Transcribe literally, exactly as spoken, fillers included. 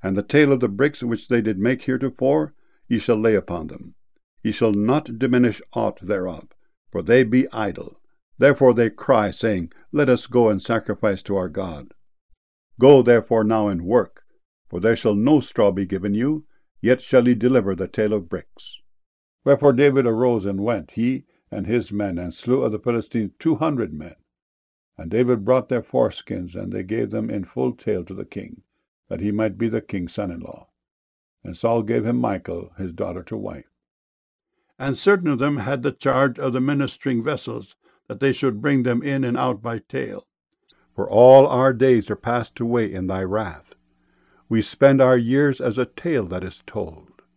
And the tale of the bricks which they did make heretofore, ye shall lay upon them. Ye shall not diminish aught thereof, for they be idle. Therefore they cry, saying, Let us go and sacrifice to our God. Go therefore now and work, for there shall no straw be given you, yet shall ye deliver the tale of bricks. Wherefore David arose and went, he and his men, and slew of the Philistines two hundred men. And David brought their foreskins, and they gave them in full tale to the king, that he might be the king's son-in-law. And Saul gave him Michal, his daughter, to wife. And certain of them had the charge of the ministering vessels, that they should bring them in and out by tale. For all our days are passed away in thy wrath. We spend our years as a tale that is told.